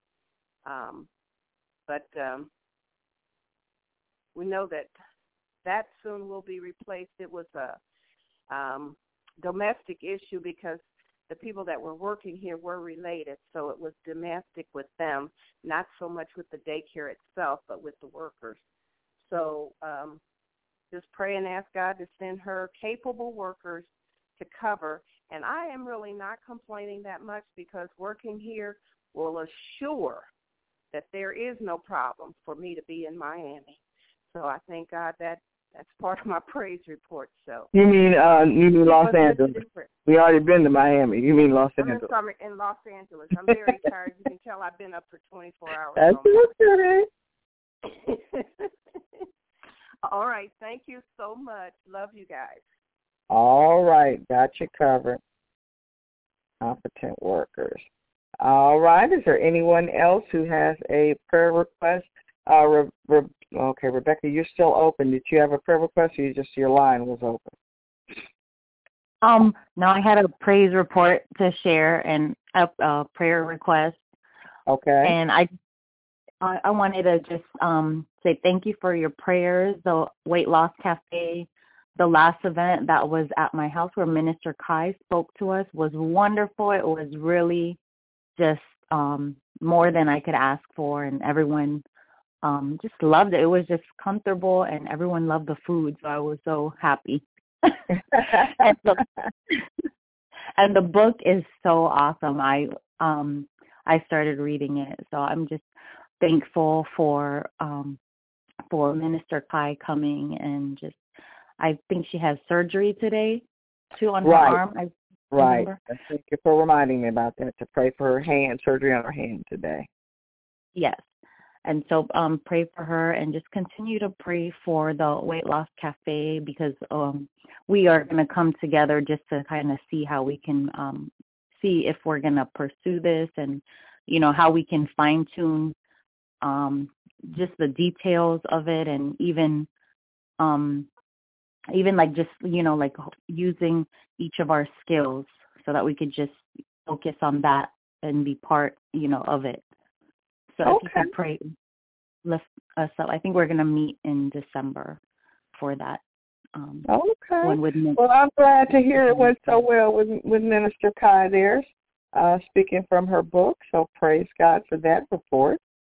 But we know that soon will be replaced. It was a domestic issue because the people that were working here were related, so it was domestic with them, not so much with the daycare itself, but with the workers. So just pray and ask God to send her capable workers to cover. And I am really not complaining that much because working here will assure that there is no problem for me to be in Miami. So I thank God that's part of my praise report. So you mean Los Angeles? We already been to Miami. You mean Los Angeles? I'm in Los Angeles. I'm very tired. You can tell I've been up for 24 hours. That's okay. All right. Thank you so much. Love you guys. All right. Got you covered. Competent workers. All right. Is there anyone else who has a prayer request? Okay, Rebecca, you're still open. Did you have a prayer request, or just your line was open? No, I had a praise report to share and a prayer request. Okay. And I wanted to just say thank you for your prayers. The Weight Loss Cafe, the last event that was at my house where Minister Kai spoke to us was wonderful. It was really just more than I could ask for, and everyone just loved it. It was just comfortable, and everyone loved the food, so I was so happy. and the book is so awesome. I started reading it, so I'm just thankful for Minister Kai coming, and just I think she has surgery today too on her arm. Right. Thank you for reminding me about that, to pray for her hand, surgery on her hand today. Yes. And so pray for her, and just continue to pray for the Weight Loss Cafe, because we are going to come together just to kind of see how we can see if we're going to pursue this, and, how we can fine-tune just the details of it, and even even like just, like using each of our skills so that we could just focus on that and be part, of it. So if you could pray, lift us up. I think we're going to meet in December for that. One with Well, I'm glad to hear it went so well with Minister Kai there, speaking from her book. So praise God for that report.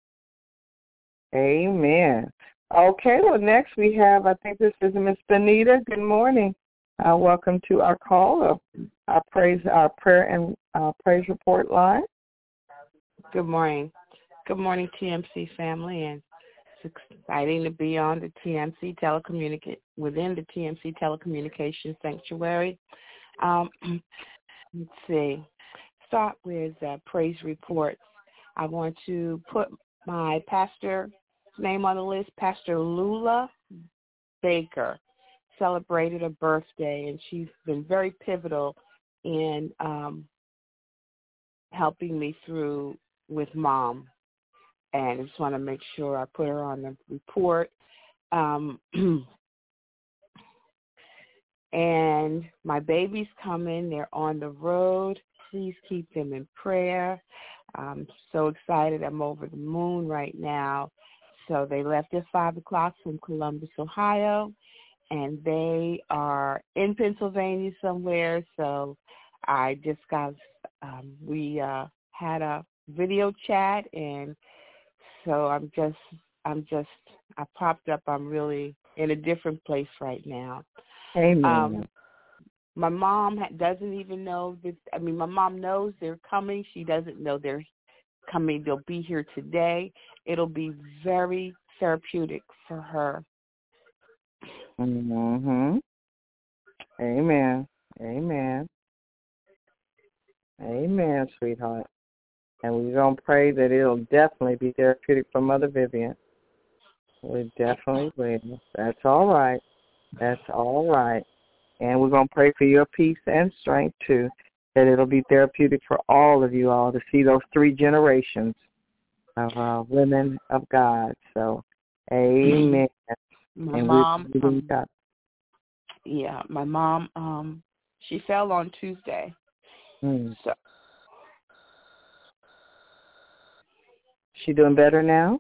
Amen. Okay, well, next we have, I think this is Miss Benita. Good morning. Welcome to our call of our prayer and praise report line. Good morning. Good morning, TMC family, and it's exciting to be on the within the TMC Telecommunications Sanctuary. Let's see. Start with praise reports. I want to put my pastor's name on the list. Pastor Lula Baker celebrated a birthday, and she's been very pivotal in helping me through with Mom. And I just want to make sure I put her on the report. And my baby's coming. They're on the road. Please keep them in prayer. I'm so excited. I'm over the moon right now. So they left at 5 o'clock from Columbus, Ohio, and they are in Pennsylvania somewhere. So I just we had a video chat, and so I popped up. I'm really in a different place right now. Amen. My mom doesn't even know that. My mom knows they're coming. She doesn't know they're coming. They'll be here today. It'll be very therapeutic for her. Mm-hmm. Amen. Amen. Amen, sweetheart. And we're going to pray that it'll definitely be therapeutic for Mother Vivian. We definitely will. That's all right. That's all right. And we're going to pray for your peace and strength, too, that it'll be therapeutic for all of you all to see those 3 generations of women of God. So, amen. My mom, my mom, she fell on Tuesday. So. She doing better now?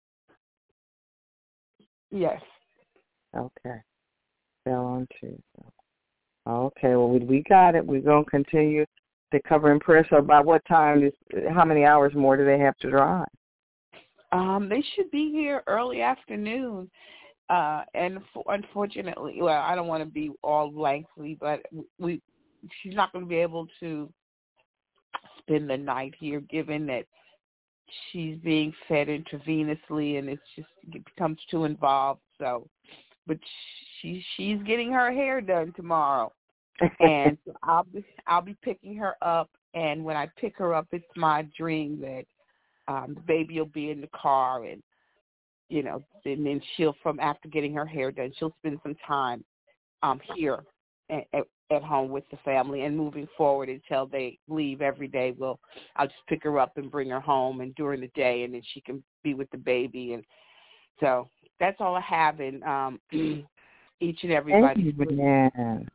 Yes. Okay. Fell on Tuesday. Okay, well, we got it. We're going to continue to cover in prayer. So by what time, how many hours more do they have to drive? They should be here early afternoon. And unfortunately, well, I don't want to be all lengthy, but she's not going to be able to spend the night here, given that she's being fed intravenously, and it becomes too involved. So, but she's getting her hair done tomorrow, and so I'll be picking her up. And when I pick her up, it's my dream that the baby will be in the car, and and then after getting her hair done, she'll spend some time here at home with the family, and moving forward until they leave every day, I'll just pick her up and bring her home, and during the day, and then she can be with the baby. And so that's all I have in each and everybody's. Amen.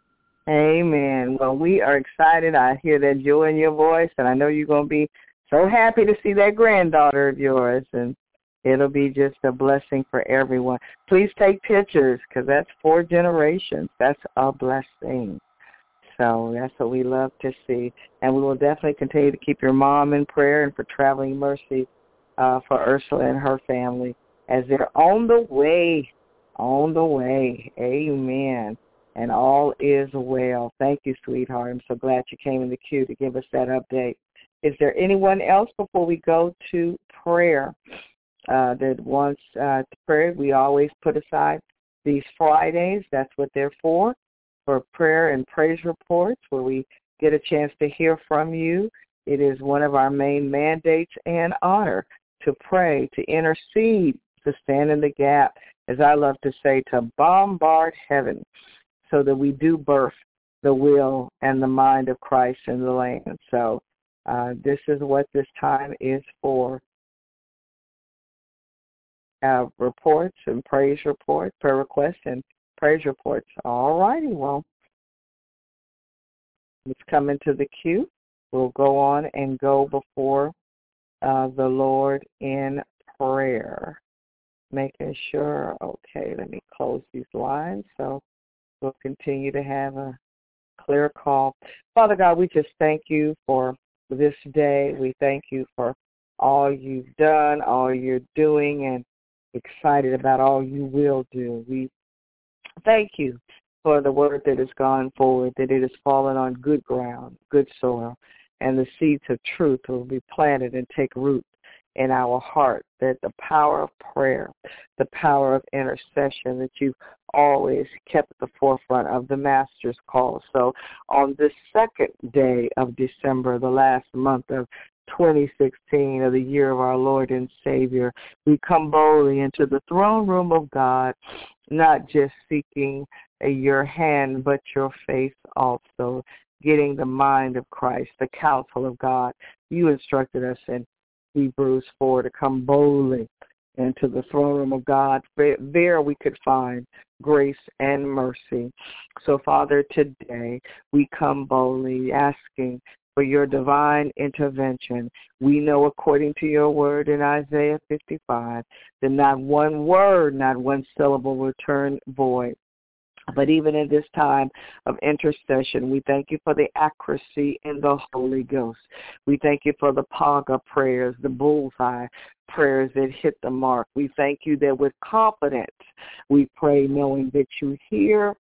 Amen. Well, we are excited. I hear that joy in your voice, and I know you're going to be so happy to see that granddaughter of yours, and it'll be just a blessing for everyone. Please take pictures, because that's 4 generations. That's a blessing. So that's what we love to see. And we will definitely continue to keep your mom in prayer, and for traveling mercy for Ursula and her family as they're on the way. On the way. Amen. And all is well. Thank you, sweetheart. I'm so glad you came in the queue to give us that update. Is there anyone else before we go to prayer that wants to pray? We always put aside these Fridays. That's what they're for prayer and praise reports, where we get a chance to hear from you. It is one of our main mandates and honor to pray, to intercede, to stand in the gap, as I love to say, to bombard heaven, so that we do birth the will and the mind of Christ in the land. So this is what this time is for. Reports and praise reports, prayer requests, and praise reports. All righty, well, let's come into the queue. We'll go on and go before the Lord in prayer. Making sure, okay, let me close these lines so we'll continue to have a clear call. Father God, we just thank you for this day. We thank you for all you've done, all you're doing, and excited about all you will do. We thank you for the word that has gone forward, that it has fallen on good ground, good soil, and the seeds of truth will be planted and take root in our heart, that the power of prayer, the power of intercession that you've always kept at the forefront of the Master's call. So on this second day of December, the last month of 2016 of the year of our Lord and Savior, we come boldly into the throne room of God, not just seeking your hand, but your face also, getting the mind of Christ, the counsel of God. You instructed us in Hebrews 4 to come boldly into the throne room of God. There we could find grace and mercy. So, Father, today we come boldly asking for your divine intervention. We know, according to your word in Isaiah 55, that not one word, not one syllable will return void. But even in this time of intercession, we thank you for the accuracy in the Holy Ghost. We thank you for the Paga prayers, the bullseye prayers that hit the mark. We thank you that with confidence we pray knowing that you hear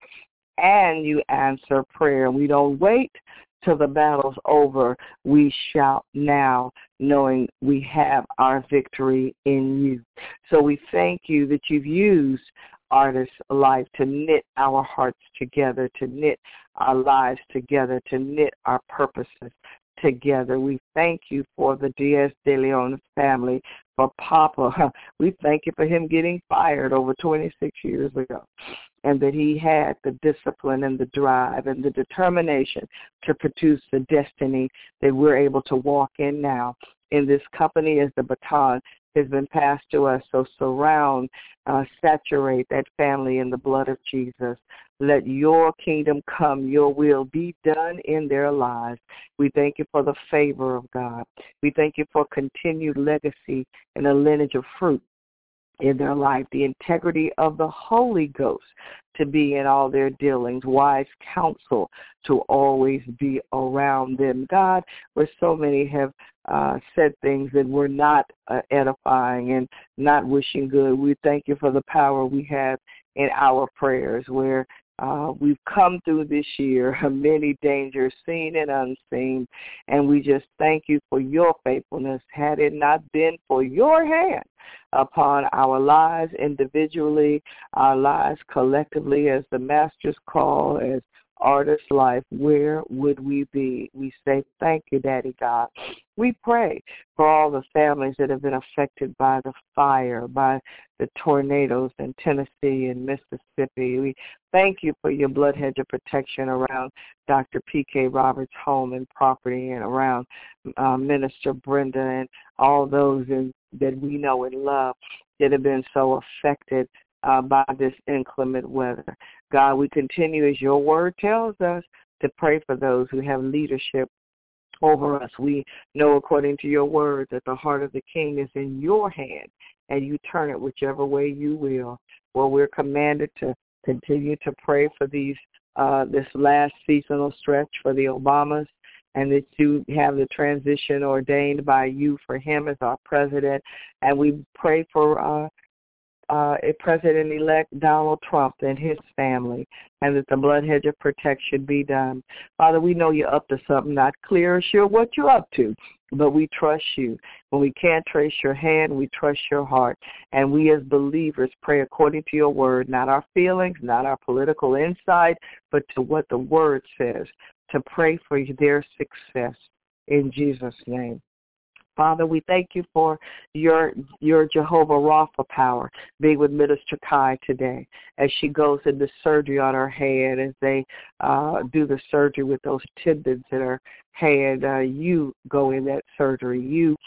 and you answer prayer. We don't wait till the battle's over. We shout now, knowing we have our victory in you. So we thank you that you've used Artist Life to knit our hearts together, to knit our lives together, to knit our purposes together. We thank you for the Diaz de Leon family, for Papa. We thank you for him getting fired over 26 years ago, and that he had the discipline and the drive and the determination to produce the destiny that we're able to walk in now. In this company, as the baton has been passed to us, so surround, saturate that family in the blood of Jesus. Let your kingdom come, your will be done in their lives. We thank you for the favor of God. We thank you for continued legacy and a lineage of fruit in their life, the integrity of the Holy Ghost to be in all their dealings, wise counsel to always be around them. God, where so many have said things that were not edifying and not wishing good, we thank you for the power we have in our prayers, where we've come through this year, many dangers seen and unseen, and we just thank you for your faithfulness. Had it not been for your hand upon our lives individually, our lives collectively, as the Master's call, as Artist Life, where would we be? We say thank you, Daddy God. We pray for all the families that have been affected by the fire, by the tornadoes in Tennessee and Mississippi. We thank you for your blood hedge of protection around Dr. P.K. Roberts' home and property, and around Minister Brenda and all those that we know and love that have been so affected by this inclement weather. God, we continue, as your word tells us, to pray for those who have leadership over us. We know, according to your word, that the heart of the king is in your hand, and you turn it whichever way you will. Well, we're commanded to continue to pray for this last seasonal stretch for the Obamas, and that you have the transition ordained by you for him as our president. And we pray for President-elect Donald Trump and his family, and that the blood hedge of protection be done. Father, we know you're up to something, not clear or sure what you're up to, but we trust you. When we can't trace your hand, we trust your heart. And we as believers pray according to your word, not our feelings, not our political insight, but to what the word says, to pray for their success in Jesus' name. Father, we thank you for your Jehovah Rapha power being with Minister Kai today as she goes into surgery on her head, as they do the surgery with those tendons in her head. You go in that surgery. You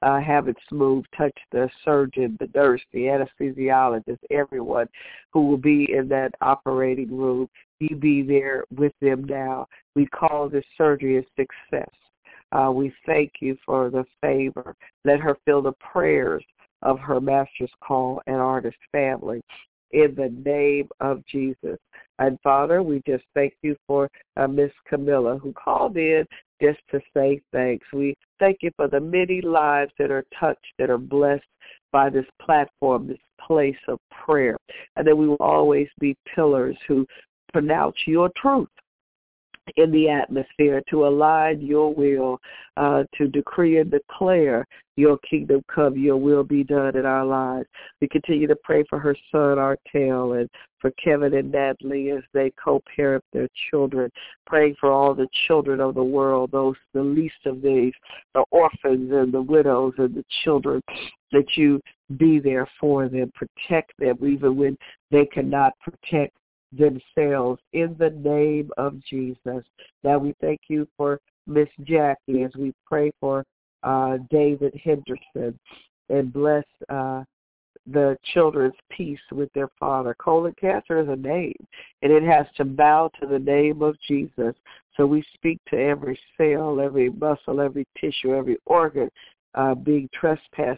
have it smooth. Touch the surgeon, the nurse, the anesthesiologist, everyone who will be in that operating room. You be there with them now. We call this surgery a success. We thank you for the favor. Let her feel the prayers of her master's call and artist family in the name of Jesus. And Father, we just thank you for Miss Camilla who called in just to say thanks. We thank you for the many lives that are touched, that are blessed by this platform, this place of prayer, and that we will always be pillars who pronounce your truth in the atmosphere, to align your will, to decree and declare your kingdom come, your will be done in our lives. We continue to pray for her son, Artel, and for Kevin and Natalie as they co-parent their children, praying for all the children of the world, those the least of these, the orphans and the widows and the children, that you be there for them, protect them even when they cannot protect themselves in the name of Jesus. Now we thank you for Miss Jackie as we pray for David Henderson, and bless the children's peace with their father. Colon cancer is a name, and it has to bow to the name of Jesus. So we speak to every cell, every muscle, every tissue, every organ being trespassed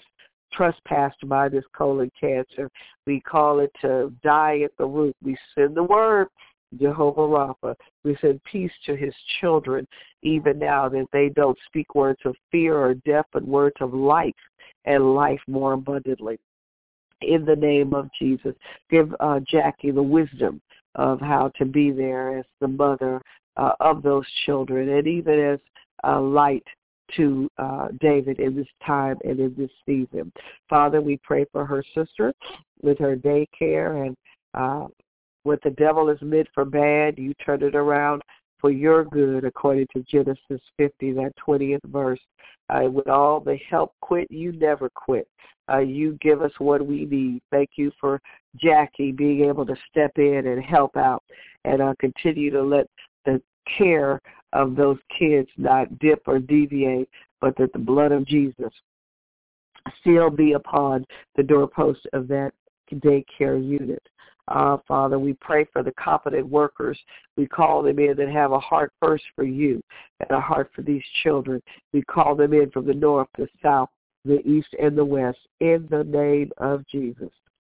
by this colon cancer. We call it to die at the root. We send the word, Jehovah Rapha. We send peace to his children, even now, that they don't speak words of fear or death, but words of life, and life more abundantly. In the name of Jesus, give Jackie the wisdom of how to be there as the mother of those children, and even as a light to David in this time and in this season. Father, we pray for her sister with her daycare, and what the devil is meant for bad, you turn it around for your good, according to Genesis 50, that 20th verse. With all the help quit, you never quit. You give us what we need. Thank you for Jackie being able to step in and help out, and continue to let the care of those kids not dip or deviate, but that the blood of Jesus still be upon the doorpost of that daycare unit. Father, we pray for the competent workers. We call them in that have a heart first for you and a heart for these children. We call them in from the north, the south, the east, and the west, in the name of Jesus.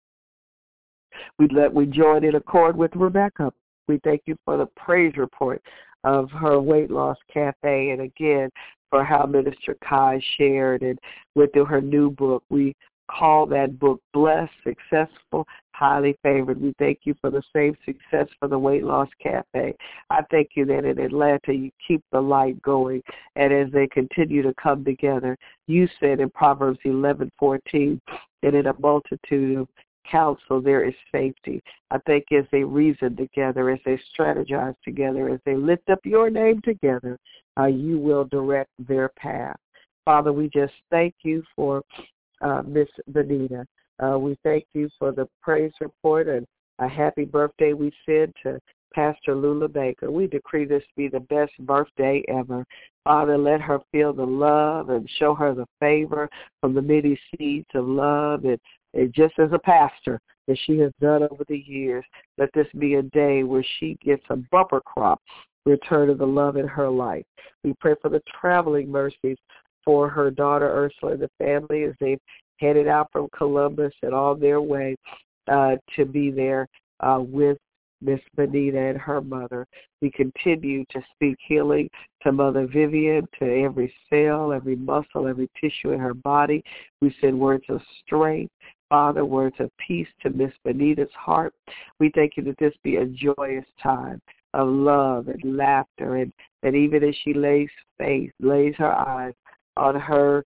We join in accord with Rebecca. We thank you for the praise report of her weight loss cafe, and again for how Minister Kai shared and went through her new book. We call that book Blessed, Successful, Highly Favored. We thank you for the same success for the Weight Loss Cafe. I thank you that in Atlanta you keep the light going, and as they continue to come together, you said in Proverbs 11:14 that in a multitude of counsel there is safety. I think as they reason together, as they strategize together, as they lift up your name together, you will direct their path. Father, we just thank you for Miss Benita. We thank you for the praise report and a happy birthday we send to Pastor Lula Baker. We decree this to be the best birthday ever. Father, let her feel the love and show her the favor from the many seeds of love, and just as a pastor that she has done over the years, let this be a day where she gets a bumper crop return of the love in her life. We pray for the traveling mercies for her daughter Ursula and the family as they've headed out from Columbus and on their way to be there with Miss Benita and her mother. We continue to speak healing to Mother Vivian, to every cell, every muscle, every tissue in her body. We send words of strength, Father, words of peace to Miss Benita's heart. We thank you that this be a joyous time of love and laughter, and that even as she lays her eyes on her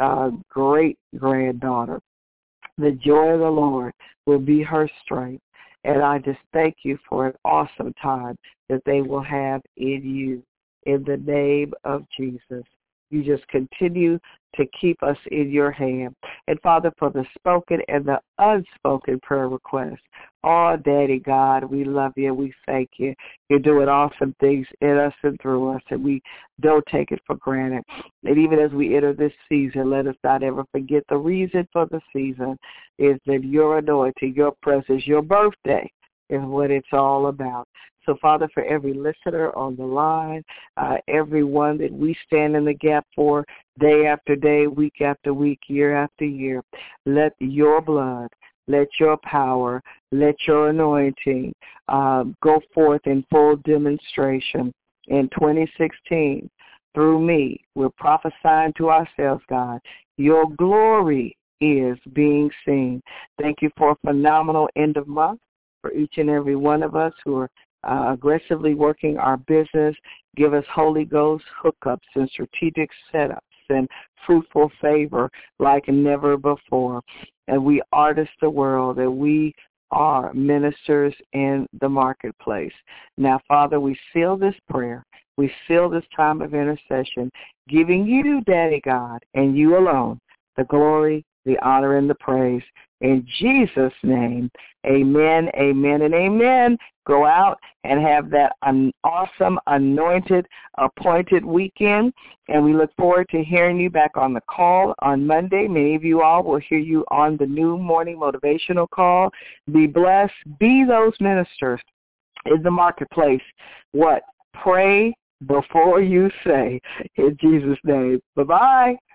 great-granddaughter, the joy of the Lord will be her strength. And I just thank you for an awesome time that they will have in you. In the name of Jesus, you just continue to keep us in your hand. And Father, for the spoken and the unspoken prayer requests, Oh, Daddy God, we love you. We thank you. You're doing awesome things in us and through us, and we don't take it for granted. And even as we enter this season, let us not ever forget the reason for the season is that your anointing, your presence, your birthday is what it's all about. So, Father, for every listener on the line, everyone that we stand in the gap for day after day, week after week, year after year, let your blood, let your power, let your anointing go forth in full demonstration. In 2016, through me, we're prophesying to ourselves, God, your glory is being seen. Thank you for a phenomenal end of month for each and every one of us who are aggressively working our business. Give us Holy Ghost hookups and strategic setups and fruitful favor like never before. And we artist the world, and we are ministers in the marketplace. Now, Father, we seal this prayer. We seal this time of intercession, giving you, Daddy God, and you alone, the glory, the honor, and the praise. In Jesus' name, amen, amen, and amen. Go out and have that awesome, anointed, appointed weekend. And we look forward to hearing you back on the call on Monday. Many of you all will hear you on the new morning motivational call. Be blessed. Be those ministers in the marketplace. What? Pray before you say. In Jesus' name. Bye-bye.